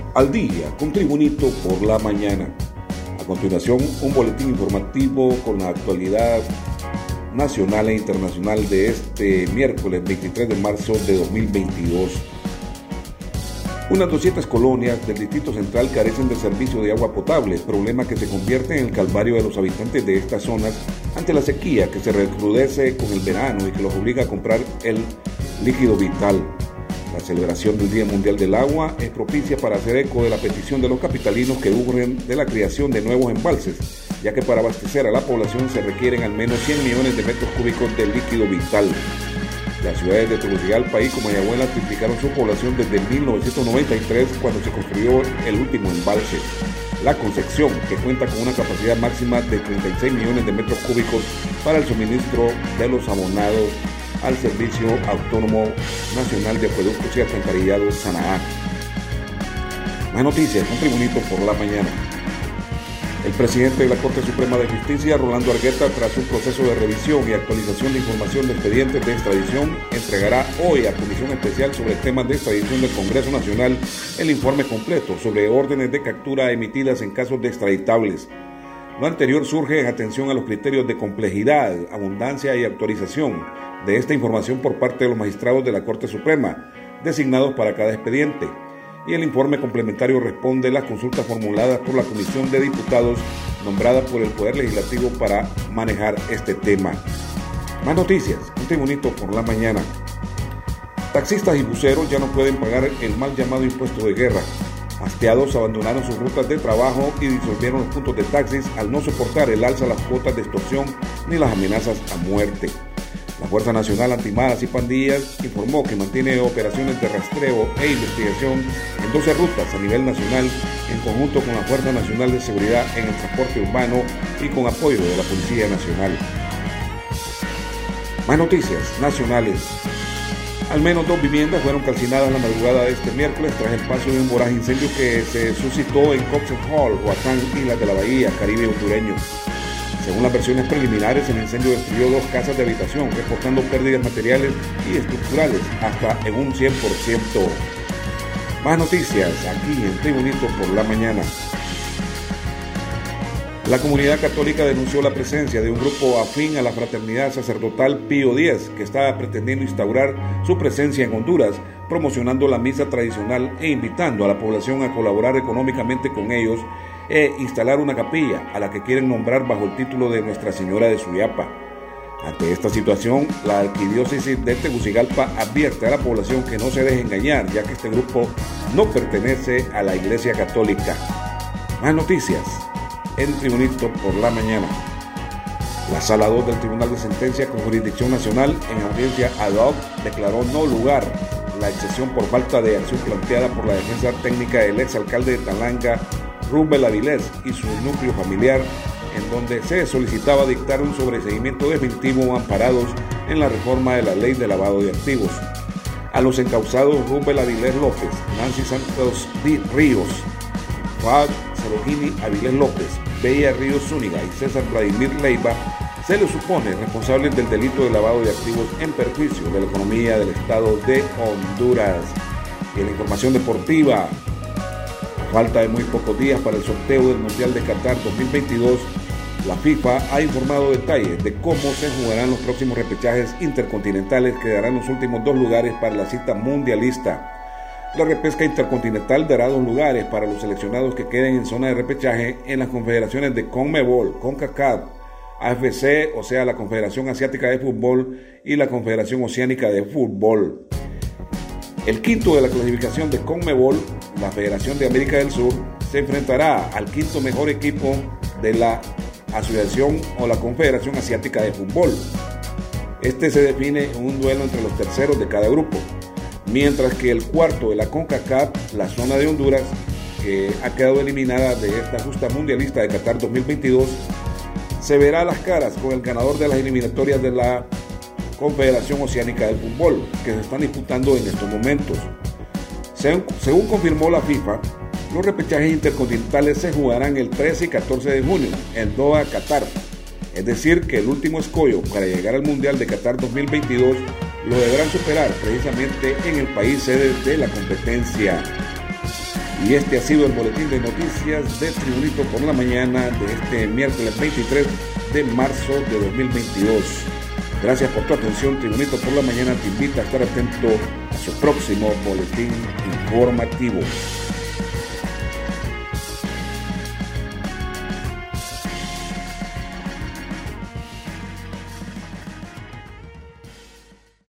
Al día con Tribunito por la mañana. A continuación, un boletín informativo con la actualidad nacional e internacional de este miércoles 23 de marzo de 2022. Unas 200 colonias del Distrito Central carecen de servicio de agua potable, problema que se convierte en el calvario de los habitantes de estas zonas ante la sequía que se recrudece con el verano y que los obliga a comprar el líquido vital. La celebración del Día Mundial del Agua es propicia para hacer eco de la petición de los capitalinos que urgen de la creación de nuevos embalses, ya que para abastecer a la población se requieren al menos 100 millones de metros cúbicos de líquido vital. Las ciudades de Tegucigalpa y Comayagüela triplicaron su población desde 1993, cuando se construyó el último embalse, La Concepción, que cuenta con una capacidad máxima de 36 millones de metros cúbicos para el suministro de los abonados al Servicio Autónomo Nacional de Acueductos y Alcantarillados, SANAA. Más noticias, un Tribunito por la mañana. El presidente de la Corte Suprema de Justicia, Rolando Argueta, tras un proceso de revisión y actualización de información de expedientes de extradición, entregará hoy a Comisión Especial sobre temas de extradición del Congreso Nacional el informe completo sobre órdenes de captura emitidas en casos de extraditables. Lo anterior surge en atención a los criterios de complejidad, abundancia y actualización de esta información por parte de los magistrados de la Corte Suprema, designados para cada expediente. Y el informe complementario responde a las consultas formuladas por la Comisión de Diputados nombrada por el Poder Legislativo para manejar este tema. Más noticias, un Tribunito por la mañana. Taxistas y buceros ya no pueden pagar el mal llamado impuesto de guerra. Hastiados abandonaron sus rutas de trabajo y disolvieron los puntos de taxis al no soportar el alza de las cuotas de extorsión ni las amenazas a muerte. La Fuerza Nacional Antimaras y Pandillas informó que mantiene operaciones de rastreo e investigación en 12 rutas a nivel nacional en conjunto con la Fuerza Nacional de Seguridad en el Transporte Urbano y con apoyo de la Policía Nacional. Más noticias nacionales. Al menos 2 viviendas fueron calcinadas la madrugada de este miércoles tras el paso de un voraz incendio que se suscitó en Coxen Hall, Huatán, Islas de la Bahía, Caribe hondureño. Según las versiones preliminares, el incendio destruyó 2 casas de habitación, reportando pérdidas materiales y estructurales hasta en un 100%. Más noticias aquí en Tribunito por la mañana. La comunidad católica denunció la presencia de un grupo afín a la fraternidad sacerdotal Pío X, que estaba pretendiendo instaurar su presencia en Honduras, promocionando la misa tradicional e invitando a la población a colaborar económicamente con ellos e instalar una capilla a la que quieren nombrar bajo el título de Nuestra Señora de Suyapa. Ante esta situación, la arquidiócesis de Tegucigalpa advierte a la población que no se deje engañar, ya que este grupo no pertenece a la Iglesia Católica. Más noticias en Tribunito por la mañana. La Sala 2 del Tribunal de Sentencia con jurisdicción nacional en audiencia ad hoc declaró no lugar la excepción por falta de acción planteada por la defensa técnica del exalcalde de Talanga, Rubén Avilés, y su núcleo familiar, en donde se solicitaba dictar un sobreseimiento definitivo amparados en la reforma de la ley de lavado de activos. A los encausados Rubén Avilés López, Nancy Santos Ríos, Fad Cerogini Avilés López, Bella Ríos Zúñiga y César Vladimir Leiva se les supone responsables del delito de lavado de activos en perjuicio de la economía del Estado de Honduras. Y en la información deportiva, a falta de muy pocos días para el sorteo del Mundial de Qatar 2022, la FIFA ha informado detalles de cómo se jugarán los próximos repechajes intercontinentales que darán los últimos 2 lugares para la cita mundialista. La repesca intercontinental dará 2 lugares para los seleccionados que queden en zona de repechaje en las confederaciones de CONMEBOL, CONCACAF, AFC, o sea la Confederación Asiática de Fútbol, y la Confederación Oceánica de Fútbol. El quinto de la clasificación de CONMEBOL, la Federación de América del Sur, se enfrentará al quinto mejor equipo de la Asociación o la Confederación Asiática de Fútbol. Este se define en un duelo entre los terceros de cada grupo, mientras que el cuarto de la CONCACAF, la zona de Honduras, que ha quedado eliminada de esta justa mundialista de Qatar 2022, se verá las caras con el ganador de las eliminatorias de la Confederación Oceánica del Fútbol, que se están disputando en estos momentos. Según confirmó la FIFA, los repechajes intercontinentales se jugarán el 13 y 14 de junio en Doha, Qatar. Es decir, que el último escollo para llegar al Mundial de Qatar 2022 lo deberán superar precisamente en el país sede de la competencia. Y este ha sido el boletín de noticias de Tribunito por la Mañana de este miércoles 23 de marzo de 2022. Gracias por tu atención. Tribunito por la Mañana te invita a estar atento a su próximo boletín informativo.